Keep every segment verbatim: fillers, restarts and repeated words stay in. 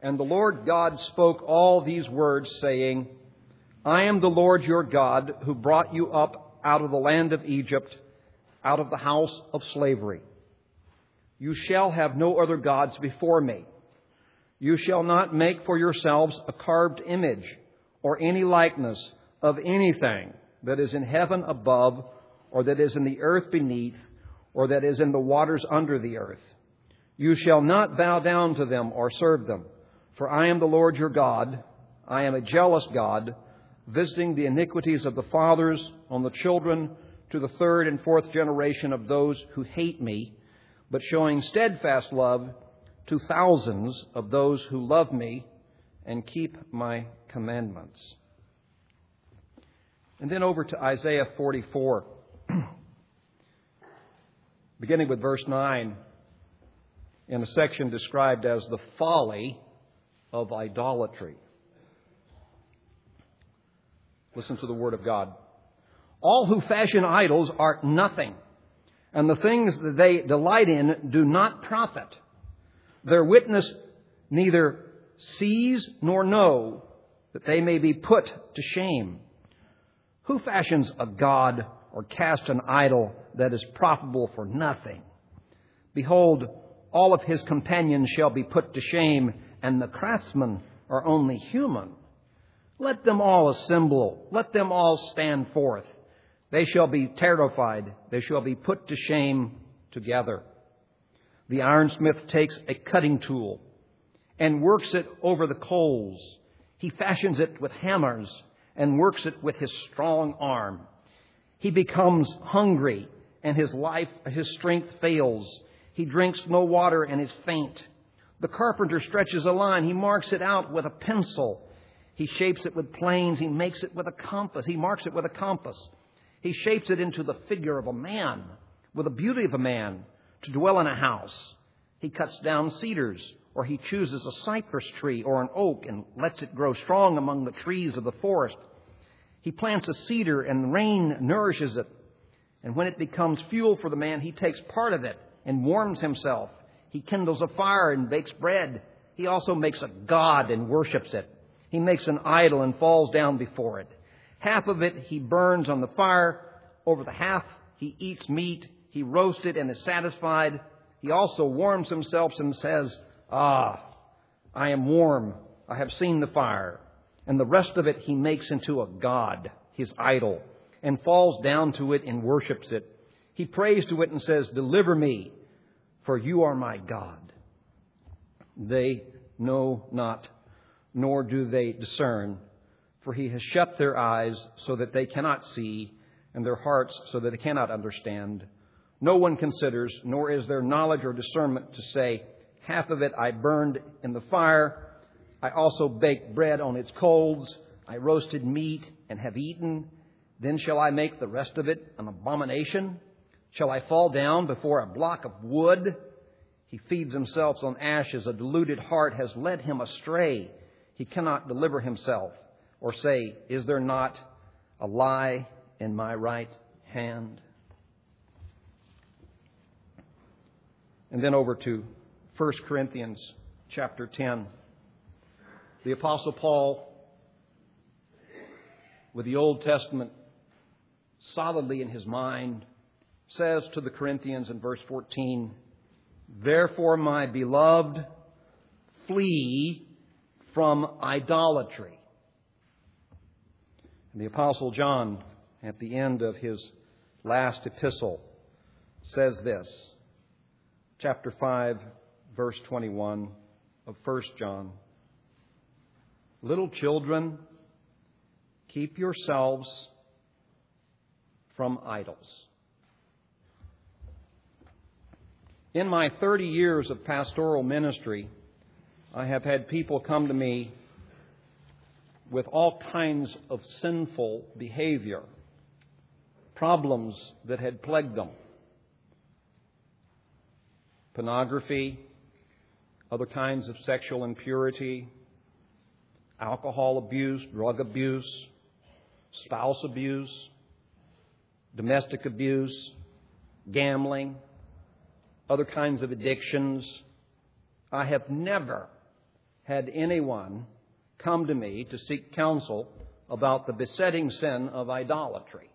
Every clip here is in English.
And the Lord God spoke all these words, saying, I am the Lord your God, who brought you up out of the land of Egypt, out of the house of slavery. You shall have no other gods before me. You shall not make for yourselves a carved image or any likeness of anything that is in heaven above, or that is in the earth beneath, or that is in the waters under the earth. You shall not bow down to them or serve them. For I am the Lord your God. I am a jealous God, visiting the iniquities of the fathers on the children to the third and fourth generation of those who hate me, but showing steadfast love to thousands of those who love me and keep my commandments. And then over to Isaiah forty-four, beginning with verse nine, in a section described as the folly of idolatry. Listen to the word of God. All who fashion idols are nothing, and the things that they delight in do not profit. Their witness neither sees nor know, that they may be put to shame. Who fashions a god or casts an idol that is profitable for nothing? Behold, all of his companions shall be put to shame, and the craftsmen are only human. Let them all assemble. Let them all stand forth. They shall be terrified. They shall be put to shame together. The ironsmith takes a cutting tool and works it over the coals. He fashions it with hammers and works it with his strong arm. He becomes hungry, and his life, his strength fails. He drinks no water and is faint. The carpenter stretches a line. He marks it out with a pencil. He shapes it with planes. He makes it with a compass. He marks it with a compass. He shapes it into the figure of a man, with the beauty of a man, to dwell in a house. He cuts down cedars, or he chooses a cypress tree or an oak and lets it grow strong among the trees of the forest. He plants a cedar, and rain nourishes it. And when it becomes fuel for the man, he takes part of it and warms himself. He kindles a fire and bakes bread. He also makes a god and worships it. He makes an idol and falls down before it. Half of it he burns on the fire. Over the half he eats meat. He roasts it and is satisfied. He also warms himself and says, Ah, I am warm. I have seen the fire. And the rest of it he makes into a god, his idol, and falls down to it and worships it. He prays to it and says, Deliver me, for you are my God. They know not, nor do they discern, for he has shut their eyes so that they cannot see, and their hearts so that they cannot understand. No one considers, nor is there knowledge or discernment to say, Half of it I burned in the fire. I also baked bread on its coals. I roasted meat and have eaten. Then shall I make the rest of it an abomination? Shall I fall down before a block of wood? He feeds himself on ashes. A deluded heart has led him astray. He cannot deliver himself or say, Is there not a lie in my right hand? And then over to First Corinthians chapter ten. The Apostle Paul, with the Old Testament solidly in his mind, says to the Corinthians in verse fourteen, Therefore, my beloved, flee from idolatry. And the Apostle John, at the end of his last epistle, says this, chapter five, verse twenty-one of First John. Little children, keep yourselves from idols. In my thirty years of pastoral ministry, I have had people come to me with all kinds of sinful behavior, problems that had plagued them. Pornography, other kinds of sexual impurity, alcohol abuse, drug abuse, spouse abuse, domestic abuse, gambling, other kinds of addictions. I have never had anyone come to me to seek counsel about the besetting sin of idolatry.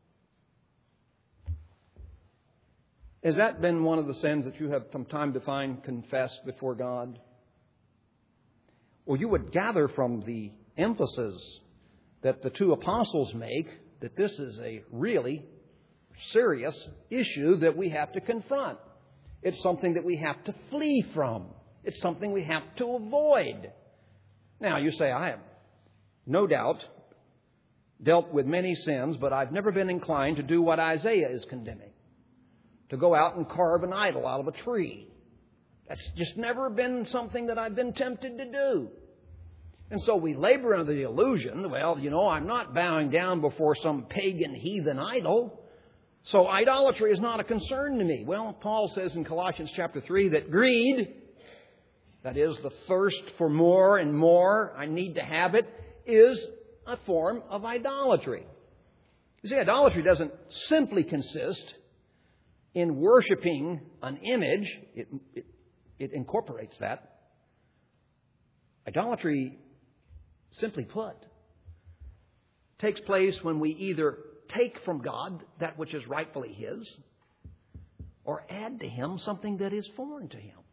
Has that been one of the sins that you have from time to time confessed before God? Well, you would gather from the emphasis that the two apostles make that this is a really serious issue that we have to confront. It's something that we have to flee from. It's something we have to avoid. Now, you say, I have no doubt dealt with many sins, but I've never been inclined to do what Isaiah is condemning. To go out and carve an idol out of a tree. That's just never been something that I've been tempted to do. And so we labor under the illusion, well, you know, I'm not bowing down before some pagan heathen idol, so idolatry is not a concern to me. Well, Paul says in Colossians chapter three that greed, that is the thirst for more and more, I need to have it, is a form of idolatry. You see, idolatry doesn't simply consist in worshiping an image. It, it, it incorporates that. Idolatry, simply put, takes place when we either take from God that which is rightfully His or add to Him something that is foreign to Him.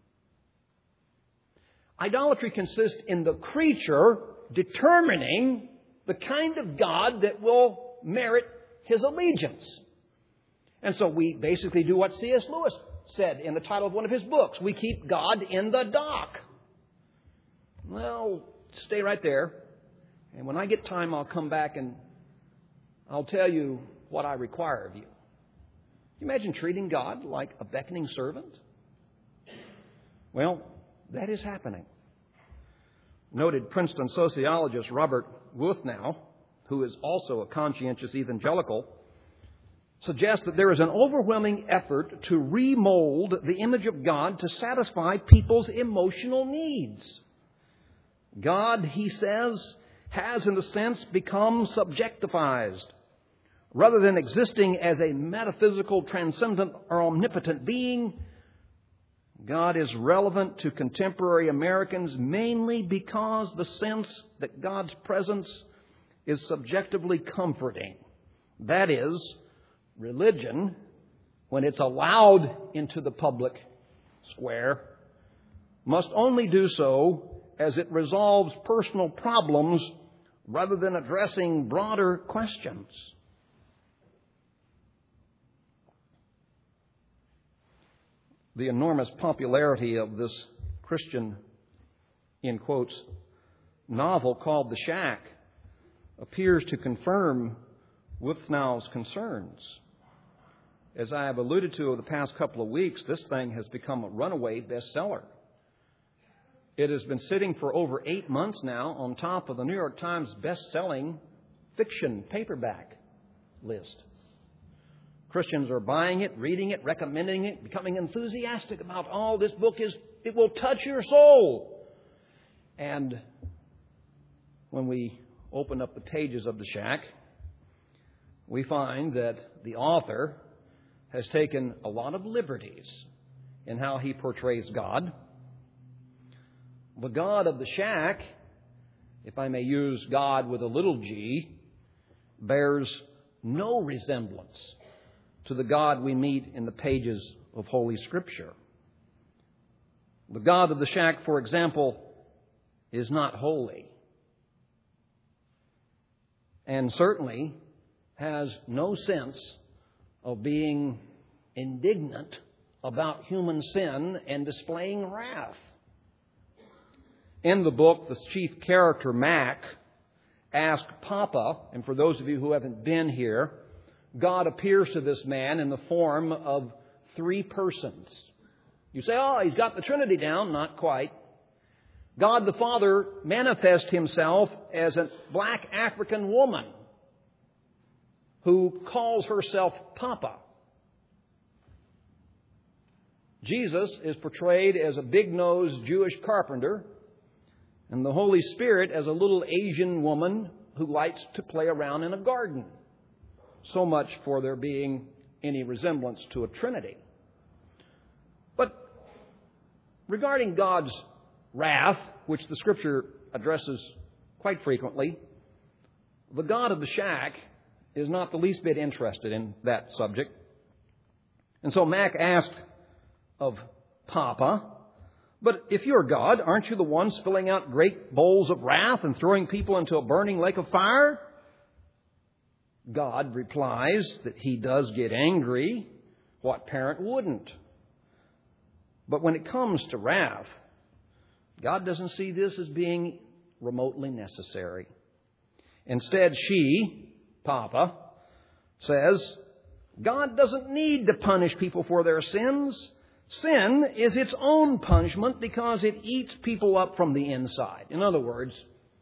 Idolatry consists in the creature determining the kind of God that will merit his allegiance. And so we basically do what C S Lewis said in the title of one of his books. We keep God in the dock. Well, stay right there. And when I get time, I'll come back and I'll tell you what I require of you. Can you imagine treating God like a beckoning servant? Well, that is happening. Noted Princeton sociologist Robert Wuthnow, who is also a conscientious evangelical, suggests that there is an overwhelming effort to remold the image of God to satisfy people's emotional needs. God, he says, has in a sense become subjectified. Rather than existing as a metaphysical, transcendent, or omnipotent being, God is relevant to contemporary Americans mainly because the sense that God's presence is subjectively comforting. That is, religion, when it's allowed into the public square, must only do so as it resolves personal problems rather than addressing broader questions. The enormous popularity of this Christian, in quotes, novel called The Shack appears to confirm Wuthnow's concerns. As I have alluded to over the past couple of weeks, this thing has become a runaway bestseller. It has been sitting for over eight months now on top of the New York Times best-selling fiction paperback list. Christians are buying it, reading it, recommending it, becoming enthusiastic about, oh, this book is, it will touch your soul. And when we open up the pages of The Shack, we find that the author has taken a lot of liberties in how he portrays God. The God of The Shack, if I may use God with a little g, bears no resemblance to the God we meet in the pages of Holy Scripture. The God of The Shack, for example, is not holy, and certainly has no sense of being indignant about human sin and displaying wrath. In the book, the chief character, Mac, asked Papa, and for those of you who haven't been here, God appears to this man in the form of three persons. You say, oh, he's got the Trinity down. Not quite. God the Father manifests himself as a black African woman who calls herself Papa. Jesus is portrayed as a big-nosed Jewish carpenter, and the Holy Spirit as a little Asian woman who likes to play around in a garden. So much for there being any resemblance to a Trinity. But regarding God's wrath, which the Scripture addresses quite frequently, the God of the shack is not the least bit interested in that subject. And so Mac asked of Papa, "But if you're God, aren't you the one spilling out great bowls of wrath and throwing people into a burning lake of fire?" God replies that he does get angry. What parent wouldn't? But when it comes to wrath, God doesn't see this as being remotely necessary. Instead, she, Papa, says, God doesn't need to punish people for their sins. Sin is its own punishment because it eats people up from the inside. In other words,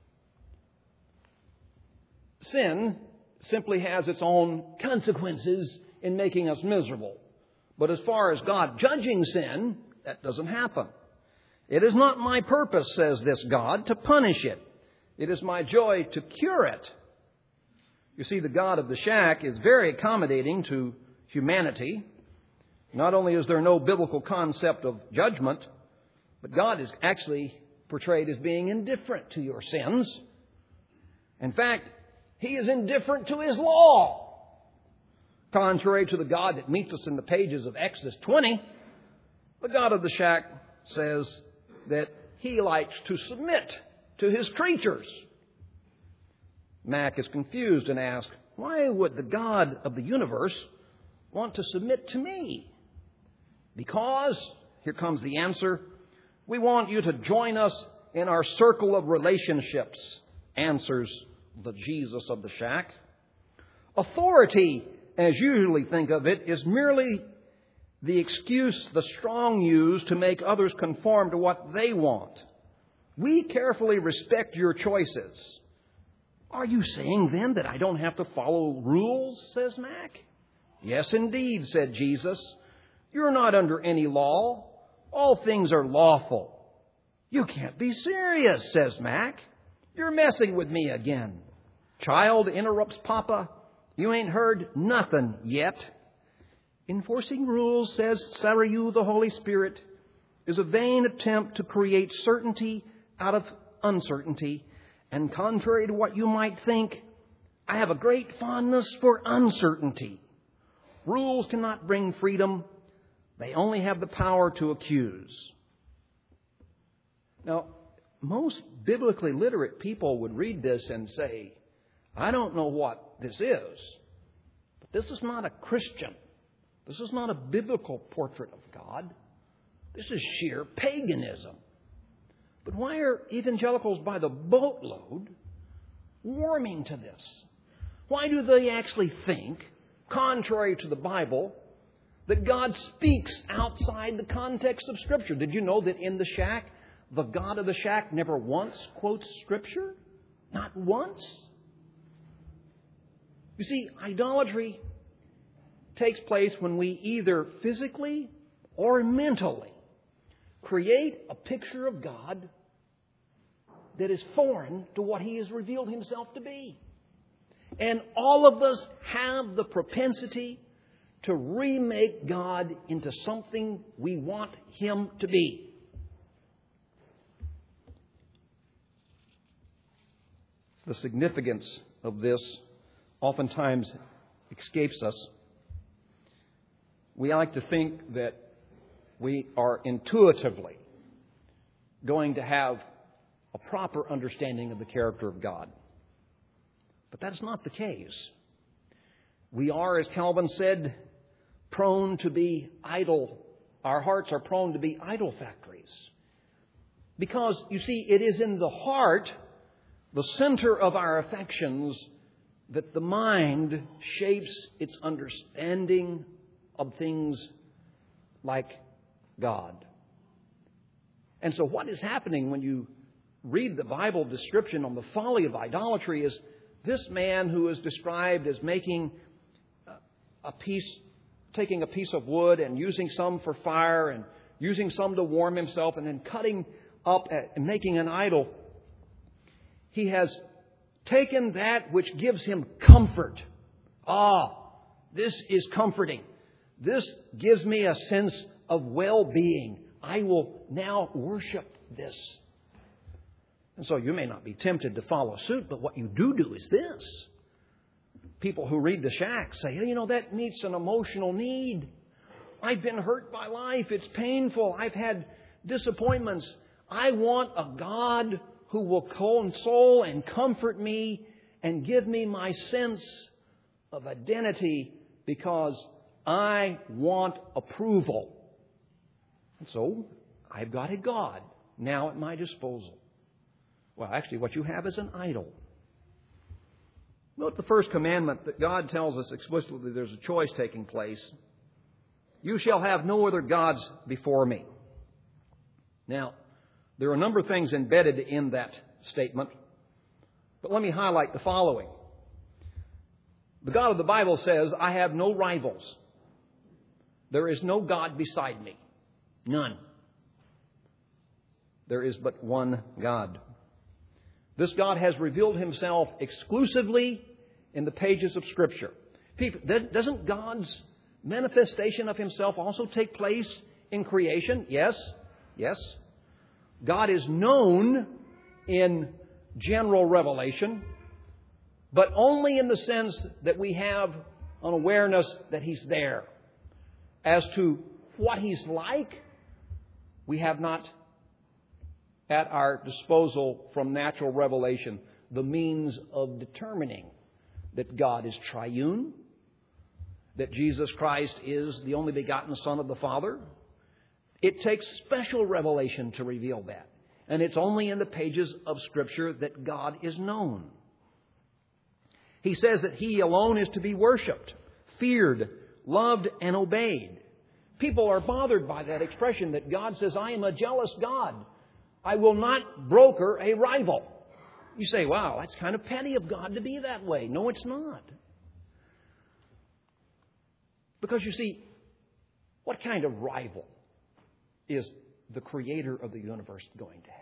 sin simply has its own consequences in making us miserable. But as far as God judging sin, that doesn't happen. It is not my purpose, says this God, to punish it. It is my joy to cure it. You see, the God of the shack is very accommodating to humanity. Not only is there no biblical concept of judgment, but God is actually portrayed as being indifferent to your sins. In fact, He is indifferent to His law. Contrary to the God that meets us in the pages of Exodus twenty, the God of the shack says that He likes to submit to His creatures. Mac is confused and asks, why would the God of the universe want to submit to me? Because, here comes the answer, we want you to join us in our circle of relationships, answers the Jesus of the shack. Authority, as you usually think of it, is merely the excuse the strong use to make others conform to what they want. We carefully respect your choices. Are you saying then that I don't have to follow rules, says Mac? Yes, indeed, said Jesus. You're not under any law. All things are lawful. You can't be serious, says Mac. You're messing with me again. Child, interrupts Papa, you ain't heard nothing yet. Enforcing rules, says Sarayu, the Holy Spirit, is a vain attempt to create certainty out of uncertainty. And contrary to what you might think, I have a great fondness for uncertainty. Rules cannot bring freedom. They only have the power to accuse. Now, most biblically literate people would read this and say, I don't know what this is, but this is not a Christian. This is not a biblical portrait of God. This is sheer paganism. But why are evangelicals by the boatload warming to this? Why do they actually think, contrary to the Bible, that God speaks outside the context of Scripture? Did you know that in the shack, the God of the shack never once quotes Scripture? Not once. You see, idolatry takes place when we either physically or mentally create a picture of God that is foreign to what He has revealed Himself to be. And all of us have the propensity to remake God into something we want Him to be. The significance of this oftentimes escapes us. We like to think that we are intuitively going to have a proper understanding of the character of God. But that's not the case. We are, as Calvin said, prone to be idol. Our hearts are prone to be idol factories. Because, you see, it is in the heart, the center of our affections, that the mind shapes its understanding of things like God. And so what is happening when you read the Bible description on the folly of idolatry is this man who is described as making a piece, taking a piece of wood and using some for fire and using some to warm himself and then cutting up and making an idol. He has taken that which gives him comfort. Ah, this is comforting. This gives me a sense of well-being. I will now worship this. And so you may not be tempted to follow suit, but what you do do is this. People who read the shack say, hey, you know, that meets an emotional need. I've been hurt by life. It's painful. I've had disappointments. I want a God who will console and comfort me and give me my sense of identity because I want approval. And so I've got a God now at my disposal. Well, actually, what you have is an idol. Note the first commandment that God tells us explicitly there's a choice taking place. You shall have no other gods before me. Now, there are a number of things embedded in that statement, but let me highlight the following. The God of the Bible says, I have no rivals. There is no God beside me. None. There is but one God. This God has revealed Himself exclusively in the pages of Scripture. People, doesn't God's manifestation of Himself also take place in creation? Yes. Yes. God is known in general revelation, but only in the sense that we have an awareness that He's there. As to what He's like, we have not at our disposal from natural revelation the means of determining that God is triune, that Jesus Christ is the only begotten Son of the Father. It takes special revelation to reveal that. And it's only in the pages of Scripture that God is known. He says that He alone is to be worshipped, feared, loved, and obeyed. People are bothered by that expression that God says, I am a jealous God. I will not broker a rival. You say, wow, that's kind of petty of God to be that way. No, it's not. Because you see, what kind of rival is the Creator of the universe going to have?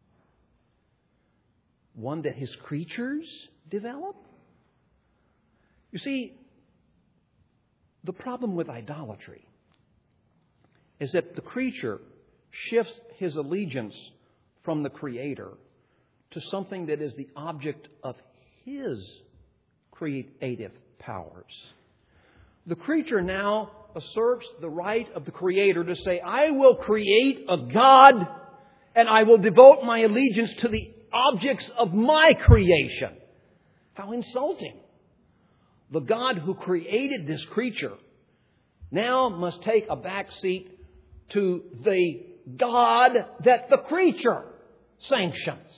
One that His creatures develop? You see, the problem with idolatry is that the creature shifts his allegiance from the Creator to something that is the object of His creative powers. The creature now asserts the right of the Creator to say, I will create a God and I will devote my allegiance to the objects of my creation. How insulting. The God who created this creature now must take a back seat to the God that the creature sanctions.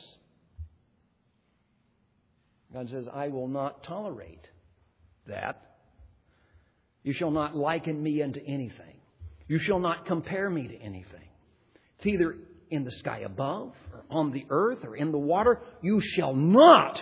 God says, I will not tolerate that. You shall not liken me unto anything. You shall not compare me to anything. It's either in the sky above, or on the earth, or in the water. You shall not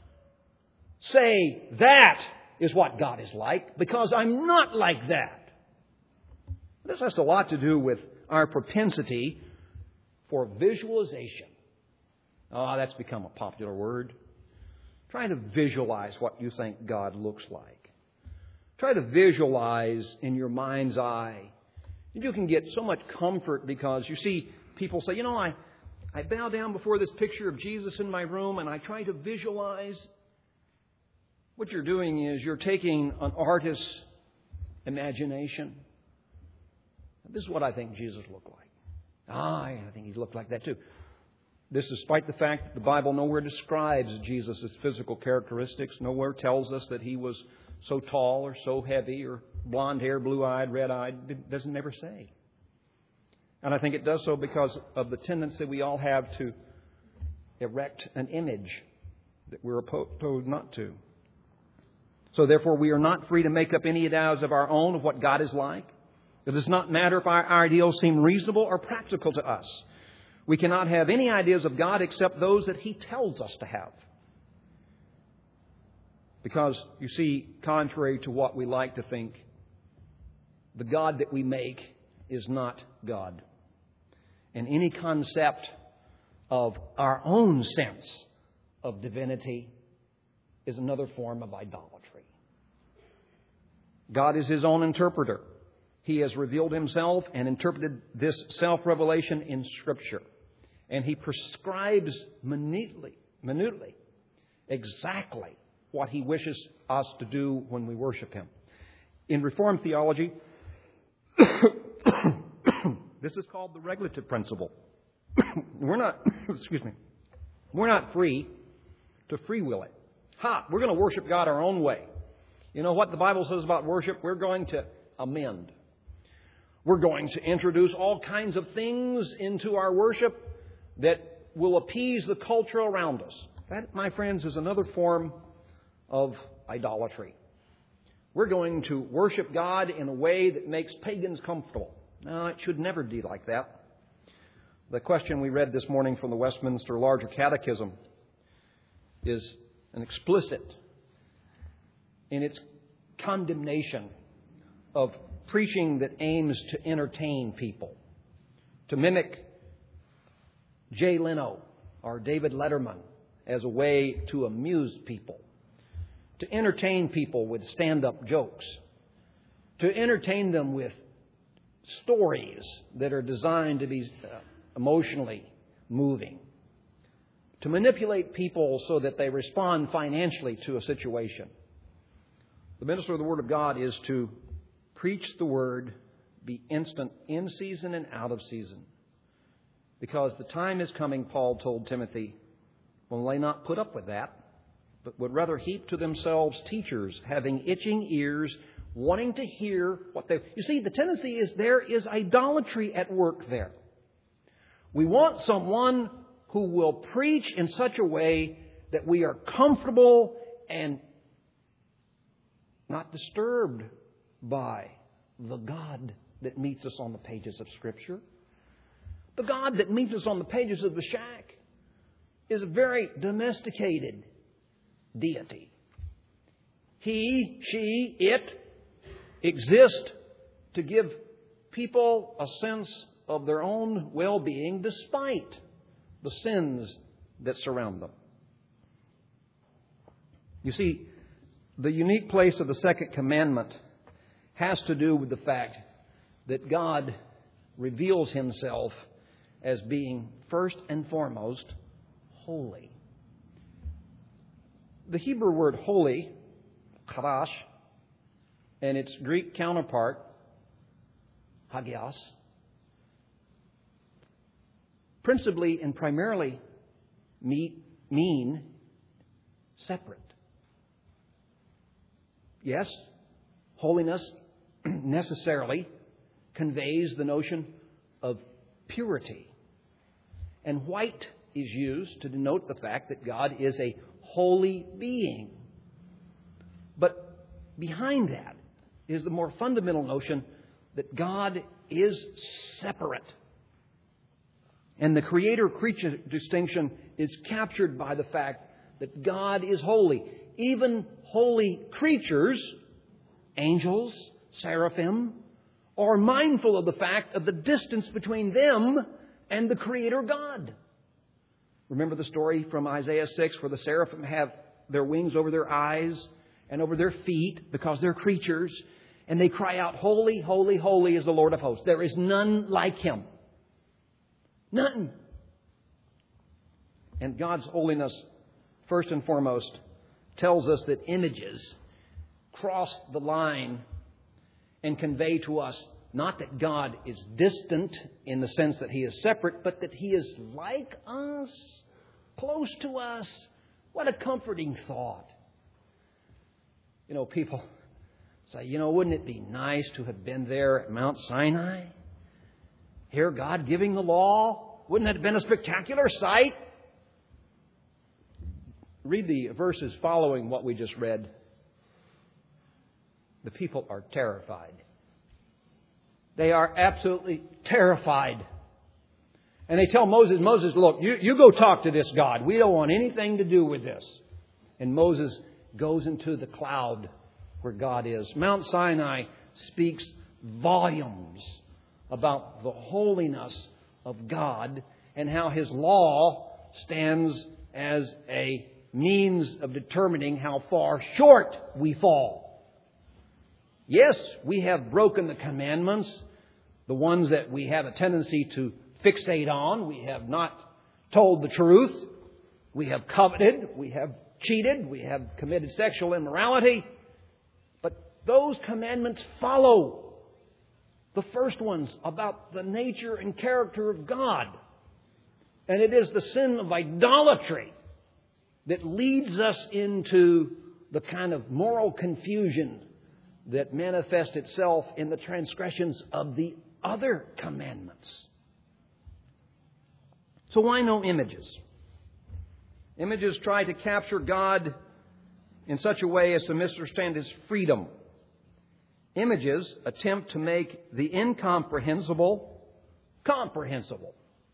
say that is what God is like, because I'm not like that. This has a lot to do with our propensity for visualization. Oh, that's become a popular word. Try to visualize what you think God looks like. Try to visualize in your mind's eye. And you can get so much comfort because you see people say, you know, I, I bow down before this picture of Jesus in my room and I try to visualize. What you're doing is you're taking an artist's imagination. This is what I think Jesus looked like. Ah, I think He looked like that too. This despite the fact that the Bible nowhere describes Jesus' physical characteristics, nowhere tells us that He was so tall or so heavy or blonde hair, blue-eyed, red-eyed. It doesn't never say. And I think it does so because of the tendency we all have to erect an image that we're opposed not to. So therefore, we are not free to make up any ideas of our own of what God is like. It does not matter if our ideals seem reasonable or practical to us. We cannot have any ideas of God except those that He tells us to have. Because, you see, contrary to what we like to think, the God that we make is not God. And any concept of our own sense of divinity is another form of idolatry. God is His own interpreter. He has revealed Himself and interpreted this self-revelation in Scripture. And He prescribes minutely, minutely exactly what He wishes us to do when we worship Him. In Reformed theology, this is called the regulative principle. We're not, excuse me, we're not free to free will it. Ha! We're going to worship God our own way. You know what the Bible says about worship? We're going to amend. We're going to introduce all kinds of things into our worship that will appease the culture around us. That, my friends, is another form of idolatry. We're going to worship God in a way that makes pagans comfortable. No, it should never be like that. The question we read this morning from the Westminster Larger Catechism is an explicit in its condemnation of preaching that aims to entertain people, to mimic Jay Leno or David Letterman as a way to amuse people, to entertain people with stand-up jokes, to entertain them with stories that are designed to be uh, emotionally moving, to manipulate people so that they respond financially to a situation. The minister of the Word of God is to preach the Word, be instant in season and out of season. Because the time is coming, Paul told Timothy, when they not put up with that, but would rather heap to themselves teachers having itching ears, wanting to hear what they... You see, the tendency is there is idolatry at work there. We want someone who will preach in such a way that we are comfortable and not disturbed by the God that meets us on the pages of Scripture. The God that meets us on the pages of the shack is a very domesticated deity. He, she, it exist to give people a sense of their own well-being despite the sins that surround them. You see, the unique place of the second commandment has to do with the fact that God reveals Himself as being first and foremost holy. The Hebrew word holy, kadash, and its Greek counterpart, hagios, principally and primarily mean separate. Yes, holiness necessarily conveys the notion of purity. And white is used to denote the fact that God is a holy being. But behind that is the more fundamental notion that God is separate. And the creator-creature distinction is captured by the fact that God is holy. Even holy creatures, angels, seraphim, are mindful of the fact of the distance between them and the Creator God. Remember the story from Isaiah six where the seraphim have their wings over their eyes and over their feet because they're creatures, and they cry out, "Holy, holy, holy is the Lord of hosts. There is none like Him." None. And God's holiness, first and foremost, tells us that images cross the line and convey to us not that God is distant in the sense that He is separate, but that He is like us, close to us. What a comforting thought. You know, people say, you know, wouldn't it be nice to have been there at Mount Sinai? Hear God giving the law? Wouldn't that have been a spectacular sight? Read the verses following what we just read. The people are terrified. They are absolutely terrified. And they tell Moses, Moses, look, you, you go talk to this God. We don't want anything to do with this. And Moses goes into the cloud where God is. Mount Sinai speaks volumes about the holiness of God and how His law stands as a means of determining how far short we fall. Yes, we have broken the commandments, the ones that we have a tendency to fixate on. We have not told the truth. We have coveted. We have cheated. We have committed sexual immorality. But those commandments follow the first ones about the nature and character of God. And it is the sin of idolatry that leads us into the kind of moral confusion that manifests itself in the transgressions of the other commandments. So why no images? Images try to capture God in such a way as to misunderstand His freedom. Images attempt to make the incomprehensible comprehensible.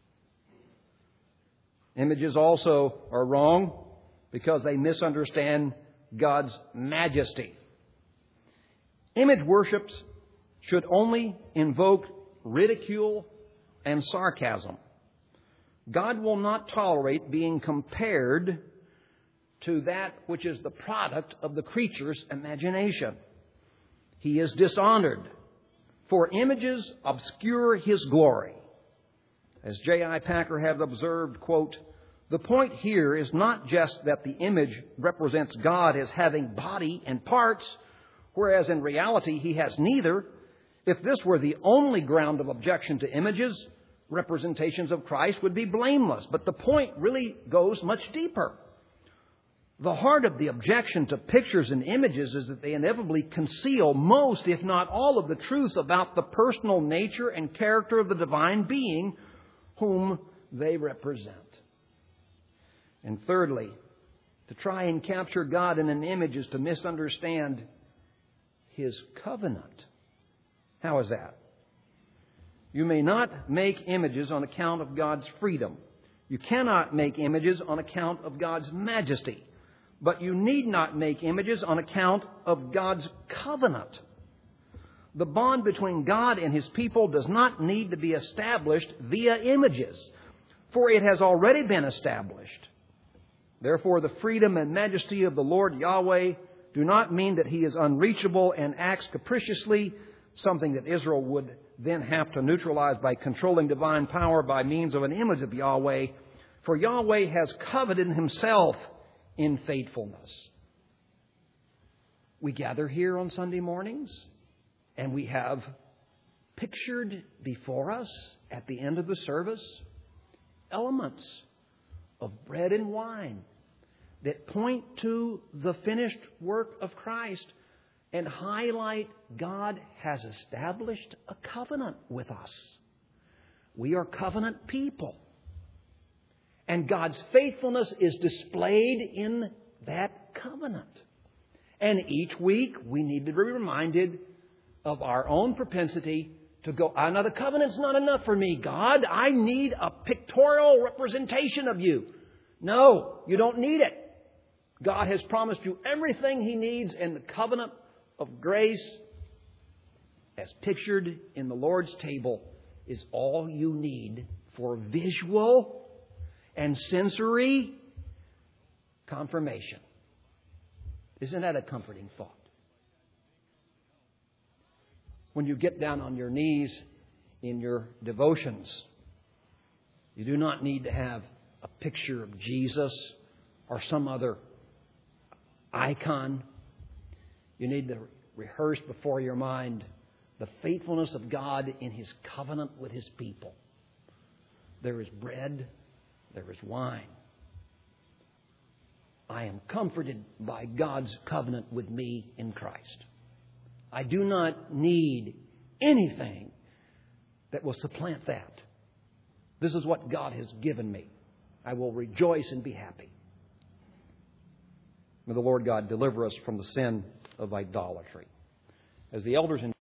Images also are wrong because they misunderstand God's majesty. Image worships should only invoke ridicule and sarcasm. God will not tolerate being compared to that which is the product of the creature's imagination. He is dishonored, for images obscure His glory. As J I Packer had observed, quote, "The point here is not just that the image represents God as having body and parts, whereas in reality He has neither. If this were the only ground of objection to images, representations of Christ would be blameless. But the point really goes much deeper. The heart of the objection to pictures and images is that they inevitably conceal most, if not all, of the truth about the personal nature and character of the divine being whom they represent." And thirdly, to try and capture God in an image is to misunderstand His covenant. How is that? You may not make images on account of God's freedom. You cannot make images on account of God's majesty. But you need not make images on account of God's covenant. The bond between God and His people does not need to be established via images, for it has already been established. Therefore, the freedom and majesty of the Lord Yahweh do not mean that He is unreachable and acts capriciously, something that Israel would then have to neutralize by controlling divine power by means of an image of Yahweh. For Yahweh has coveted Himself in faithfulness. We gather here on Sunday mornings, and we have pictured before us at the end of the service elements of bread and wine that point to the finished work of Christ and highlight God has established a covenant with us. We are covenant people. And God's faithfulness is displayed in that covenant. And each week we need to be reminded of our own propensity to go, "Ah, now the covenant's not enough for me, God. I need a pictorial representation of you." No, you don't need it. God has promised you everything He needs, and the covenant of grace, as pictured in the Lord's table, is all you need for visual and sensory confirmation. Isn't that a comforting thought? When you get down on your knees in your devotions, you do not need to have a picture of Jesus or some other icon. You need to rehearse before your mind the faithfulness of God in His covenant with His people. There is bread, there is wine. I am comforted by God's covenant with me in Christ. I do not need anything that will supplant that. This is what God has given me. I will rejoice and be happy. May the Lord God deliver us from the sin of idolatry. As the elders in